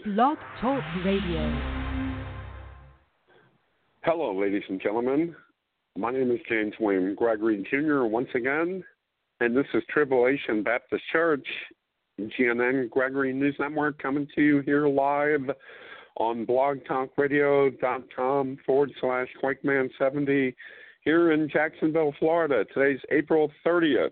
Blog Talk Radio. Hello, ladies and gentlemen. My name is James William Gregory Jr. once again, and this is Tribulation Baptist Church, GNN Gregory News Network, coming to you here live on blogtalkradio.com/Quakeman70 here in Jacksonville, Florida. Today's April 30th,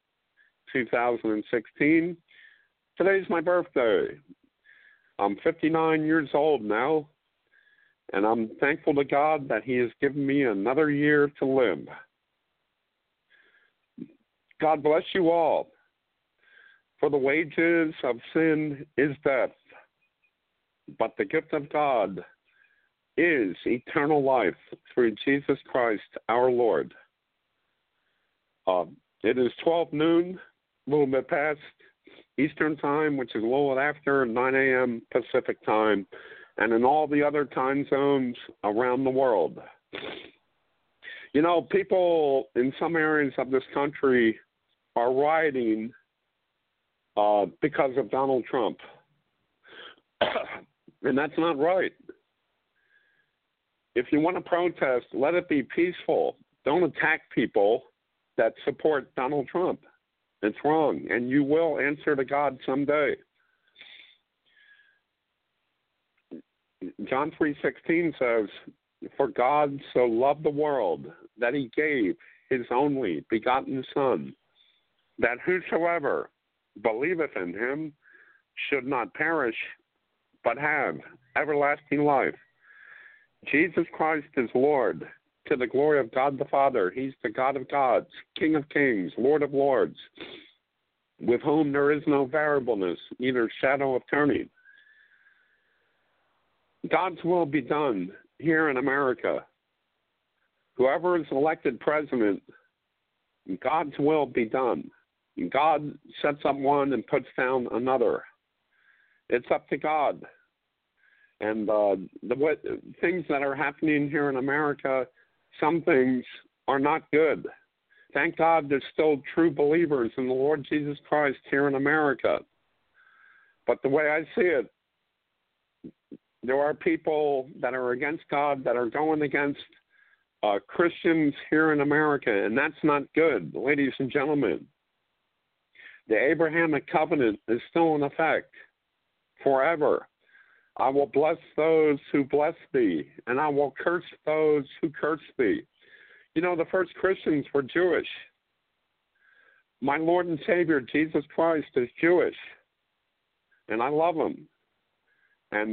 2016. Today's my birthday. I'm 59 years old now, and I'm thankful to God that He has given me another year to live. God bless you all. For the wages of sin is death, but the gift of God is eternal life through Jesus Christ our Lord. It is 12 noon, a little bit past Eastern Time, which is a little after 9 a.m. Pacific Time, and in all the other time zones around the world. You know, people in some areas of this country are rioting because of Donald Trump. And that's not right. If you want to protest, let it be peaceful. Don't attack people that support Donald Trump. It's wrong, and you will answer to God someday. John 3:16 says, "For God so loved the world that He gave His only begotten Son, that whosoever believeth in Him should not perish, but have everlasting life." Jesus Christ is Lord, to the glory of God the Father. He's the God of gods, King of kings, Lord of lords, with whom there is no variableness, neither shadow of turning. God's will be done here in America. Whoever is elected president, God's will be done. God sets up one and puts down another. It's up to God. And things that are happening here in America, some things are not good. Thank God there's still true believers in the Lord Jesus Christ here in America. But the way I see it, there are people that are against God, that are going against Christians here in America, and that's not good, ladies and gentlemen. The Abrahamic covenant is still in effect forever. I will bless those who bless thee, and I will curse those who curse thee. You know, the first Christians were Jewish. My Lord and Savior, Jesus Christ, is Jewish, and I love Him. And,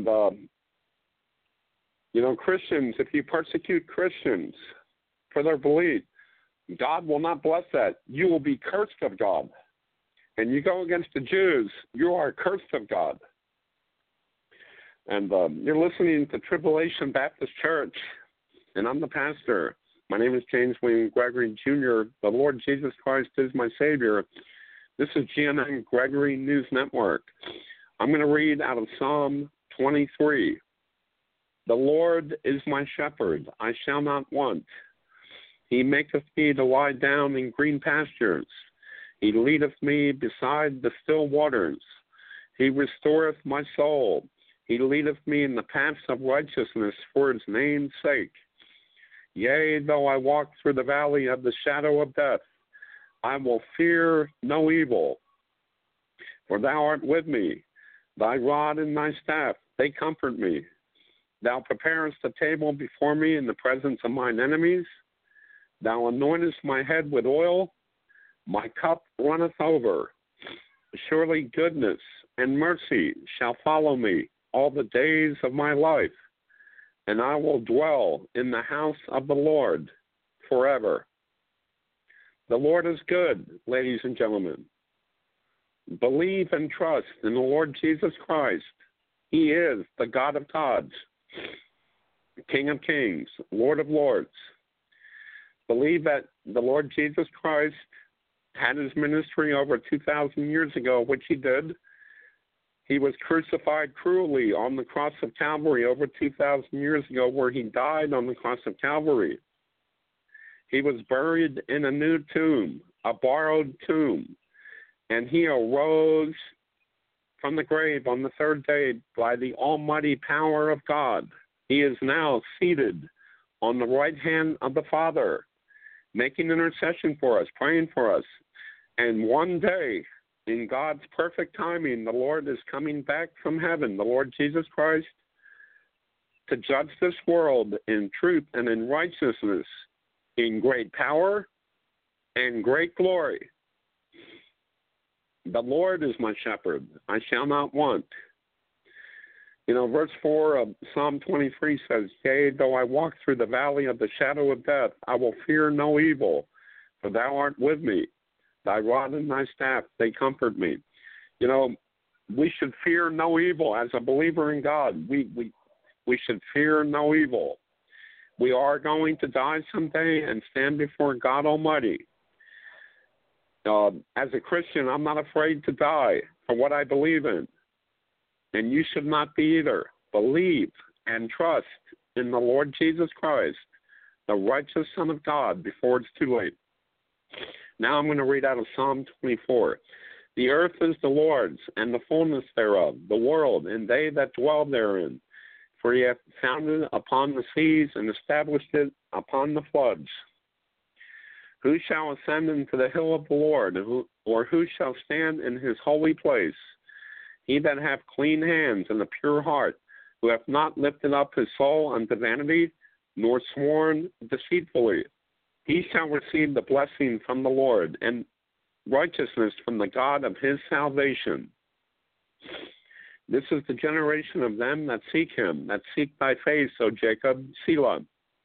you know, Christians, if you persecute Christians for their belief, God will not bless that. You will be cursed of God. And you go against the Jews, you are cursed of God. And you're listening to Tribulation Baptist Church, and I'm the pastor. My name is James William Gregory Jr. The Lord Jesus Christ is my Savior. This is GNN Gregory News Network. I'm going to read out of Psalm 23. The Lord is my shepherd, I shall not want. He maketh me to lie down in green pastures. He leadeth me beside the still waters. He restoreth my soul. He leadeth me in the paths of righteousness for His name's sake. Yea, though I walk through the valley of the shadow of death, I will fear no evil. For Thou art with me. Thy rod and Thy staff, they comfort me. Thou preparest a table before me in the presence of mine enemies. Thou anointest my head with oil. My cup runneth over. Surely goodness and mercy shall follow me all the days of my life, and I will dwell in the house of the Lord forever. The Lord is good, ladies and gentlemen. Believe and trust in the Lord Jesus Christ. He is the God of gods, King of kings, Lord of lords. Believe that the Lord Jesus Christ had His ministry over 2,000 years ago, which He did. He was crucified cruelly on the cross of Calvary over 2,000 years ago, where He died on the cross of Calvary. He was buried in a new tomb, a borrowed tomb, and He arose from the grave on the third day by the almighty power of God. He is now seated on the right hand of the Father, making intercession for us, praying for us. And one day, in God's perfect timing, the Lord is coming back from heaven, the Lord Jesus Christ, to judge this world in truth and in righteousness, in great power and great glory. The Lord is my shepherd, I shall not want. Verse 4 of Psalm 23 says, Yea, though I walk through the valley of the shadow of death, I will fear no evil, for thou art with me. Thy rod and thy staff, they comfort me. We should fear no evil as a believer in God. We should fear no evil. We are going to die someday and stand before God Almighty. As a Christian, I'm not afraid to die for what I believe in. And you should not be either. Believe and trust in the Lord Jesus Christ, the righteous Son of God, before it's too late. Now I'm going to read out of Psalm 24. The earth is the Lord's, and the fullness thereof, the world, and they that dwell therein. For he hath founded it upon the seas, and established it upon the floods. Who shall ascend into the hill of the Lord, or who shall stand in his holy place? He that hath clean hands and a pure heart, who hath not lifted up his soul unto vanity, nor sworn deceitfully, he shall receive the blessing from the Lord, and righteousness from the God of his salvation. This is the generation of them that seek him, that seek thy face, O Jacob, Selah.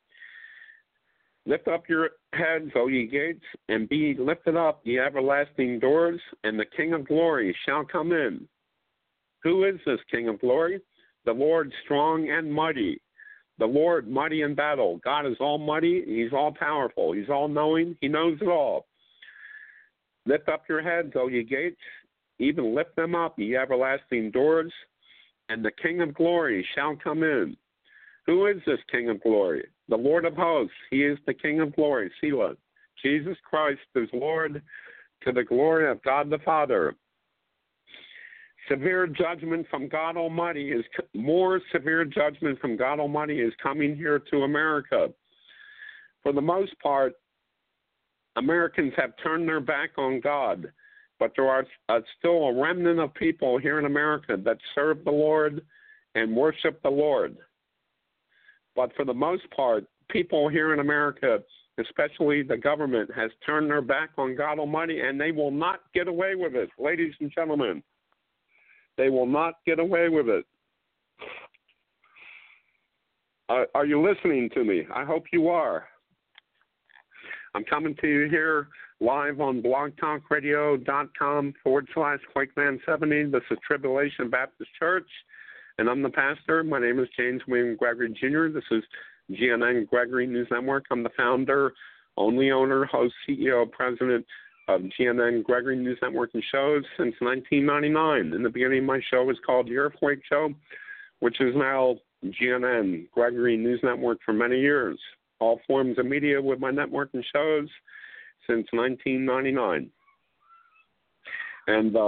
Lift up your heads, O ye gates, and be lifted up, ye everlasting doors, and the King of glory shall come in. Who is this King of glory? The Lord strong and mighty. The Lord mighty in battle. God is almighty. He's all powerful. He's all knowing. He knows it all. Lift up your heads, O ye gates, even lift them up, ye everlasting doors, and the King of glory shall come in. Who is this King of glory? The Lord of hosts. He is the King of glory. Selah. Jesus Christ is Lord, to the glory of God the Father. Severe judgment from God Almighty is more severe judgment from God Almighty is coming here to America. For the most part, Americans have turned their back on God, but there are still a remnant of people here in America that serve the Lord and worship the Lord. But for the most part, people here in America, especially the government, has turned their back on God Almighty, and they will not get away with it, ladies and gentlemen. They will not get away with it. Are you listening to me? I hope you are. I'm coming to you here live on blogtalkradio.com/Quakeman70. This is Tribulation Baptist Church, and I'm the pastor. My name is James William Gregory Jr. This is GNN Gregory News Network. I'm the founder, only owner, host, CEO, president of GNN Gregory News Network and shows since 1999. In the beginning, my show was called The Earthquake Show, which is now GNN Gregory News Network for many years. All forms of media with my network and shows since 1999. And,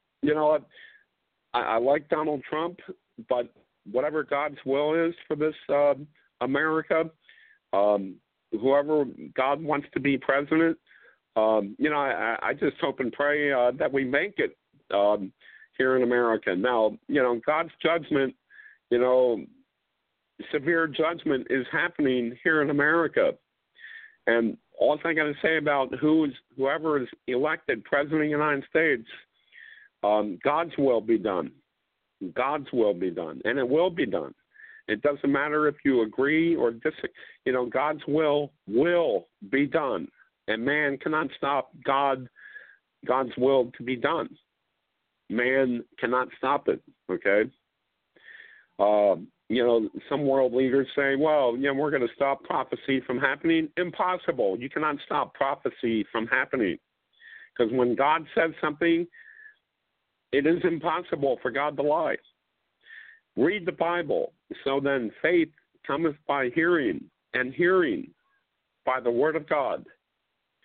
I like Donald Trump, but whatever God's will is for this America, whoever God wants to be president, I just hope and pray that we make it here in America. Now, God's judgment, severe judgment is happening here in America. And all I got to say about whoever is elected president of the United States, God's will be done. God's will be done, and it will be done. It doesn't matter if you agree or disagree. God's will be done, and man cannot stop God's will to be done. Man cannot stop it. Okay. Some world leaders say, well, we're going to stop prophecy from happening. Impossible. You cannot stop prophecy from happening. Because when God says something, it is impossible for God to lie. Read the Bible. So then faith cometh by hearing, and hearing by the word of God.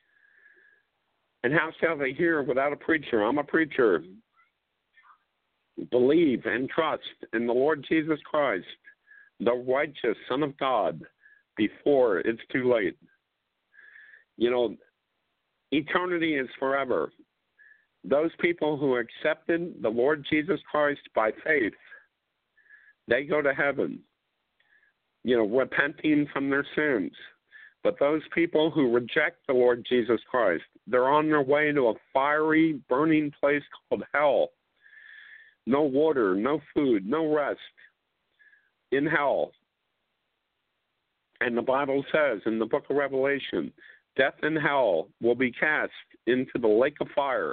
And how shall they hear without a preacher? I'm a preacher. Believe and trust in the Lord Jesus Christ, the righteous Son of God, before it's too late. You know, eternity is forever. Those people who accepted the Lord Jesus Christ by faith, they go to heaven, you know, repenting from their sins. But those people who reject the Lord Jesus Christ, they're on their way to a fiery, burning place called hell. No water, no food, no rest in hell. And the Bible says in the book of Revelation, death and hell will be cast into the lake of fire.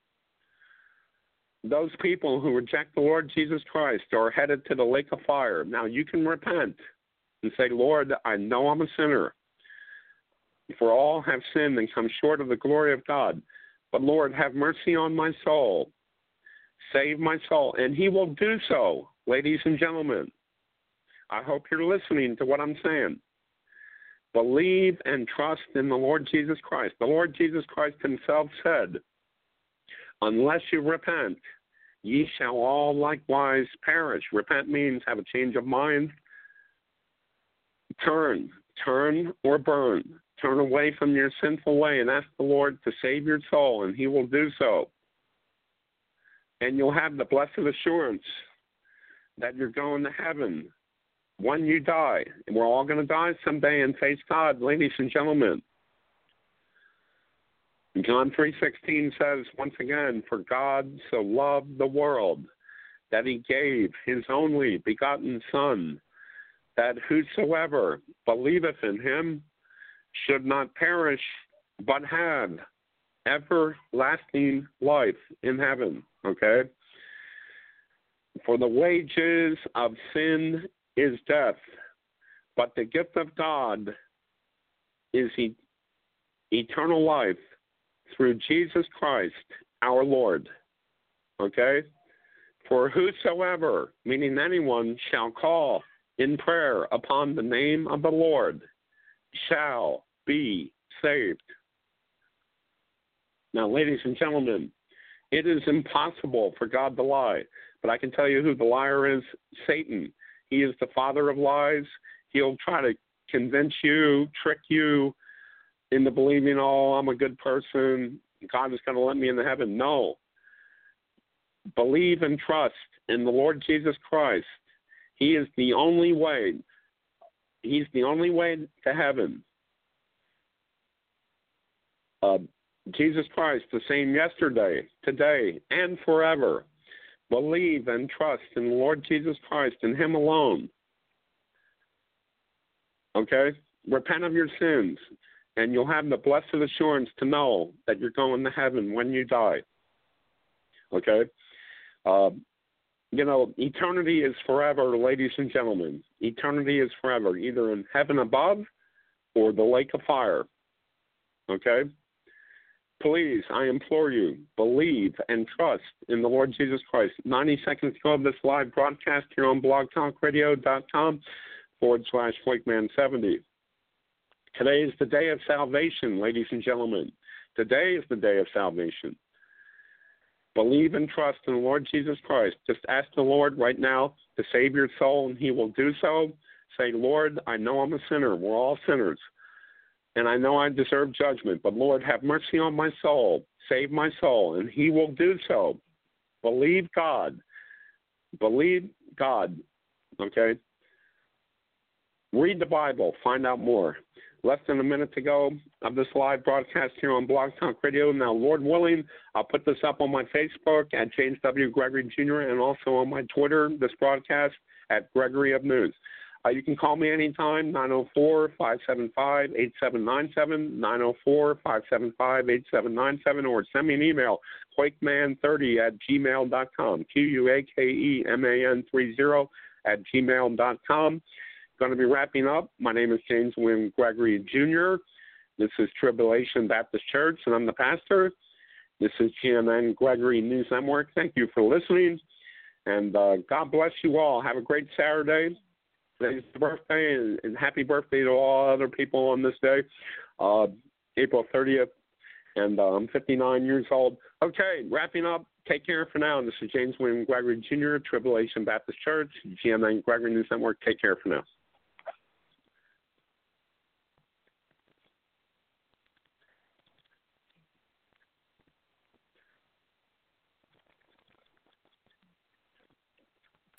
Those people who reject the Lord Jesus Christ are headed to the lake of fire. Now, you can repent and say, Lord, I know I'm a sinner. For all have sinned and come short of the glory of God. But, Lord, have mercy on my soul. Save my soul. And he will do so, ladies and gentlemen. I hope you're listening to what I'm saying. Believe and trust in the Lord Jesus Christ. The Lord Jesus Christ himself said, unless you repent, ye shall all likewise perish. Repent means have a change of mind. Turn or burn. Turn away from your sinful way and ask the Lord to save your soul, and he will do so. And you'll have the blessed assurance that you're going to heaven when you die. And we're all going to die someday and face God, ladies and gentlemen. John 3:16 says, once again, for God so loved the world that he gave his only begotten Son, that whosoever believeth in him should not perish, but have everlasting life in heaven. Okay? For the wages of sin is death, but the gift of God is eternal life through Jesus Christ our Lord. Okay? For whosoever, meaning anyone, shall call in prayer upon the name of the Lord shall be saved. Now, ladies and gentlemen, it is impossible for God to lie, but I can tell you who the liar is: Satan. He is the father of lies. He'll try to convince you, trick you into believing, oh, I'm a good person, God is going to let me into heaven. No. Believe and trust in the Lord Jesus Christ. He is the only way. He's the only way to heaven. Jesus Christ, the same yesterday, today, and forever. Believe and trust in the Lord Jesus Christ and him alone. Okay? Repent of your sins, and you'll have the blessed assurance to know that you're going to heaven when you die. Okay? You know, eternity is forever, ladies and gentlemen. Eternity is forever, either in heaven above or the lake of fire. Okay? Please, I implore you, believe and trust in the Lord Jesus Christ. 90 seconds ago of this live broadcast here on blogtalkradio.com/Wakeman70. Today is the day of salvation, ladies and gentlemen. Today is the day of salvation. Believe and trust in the Lord Jesus Christ. Just ask the Lord right now to save your soul, and he will do so. Say, Lord, I know I'm a sinner. We're all sinners. And I know I deserve judgment, but Lord, have mercy on my soul. Save my soul, and he will do so. Believe God. Believe God. Okay? Read the Bible. Find out more. Less than a minute to go of this live broadcast here on Blog Talk Radio. Now, Lord willing, I'll put this up on my Facebook at James W. Gregory Jr. and also on my Twitter, this broadcast at Gregory of News. You can call me anytime, 904-575-8797, 904-575-8797, or send me an email, quakeman30@gmail.com, QUAKEMAN30@gmail.com. Going to be wrapping up. My name is James William Gregory Jr. This is Tribulation Baptist Church, and I'm the pastor. This is GNN Gregory News Network. Thank you for listening, and God bless you all. Have a great Saturday. Today's birthday, and happy birthday to all other people on this day, April 30th, and I'm 59 years old. Okay, wrapping up Take care for now. This is James William Gregory Jr., Tribulation Baptist Church, GMN Gregory News Network. Take care for now.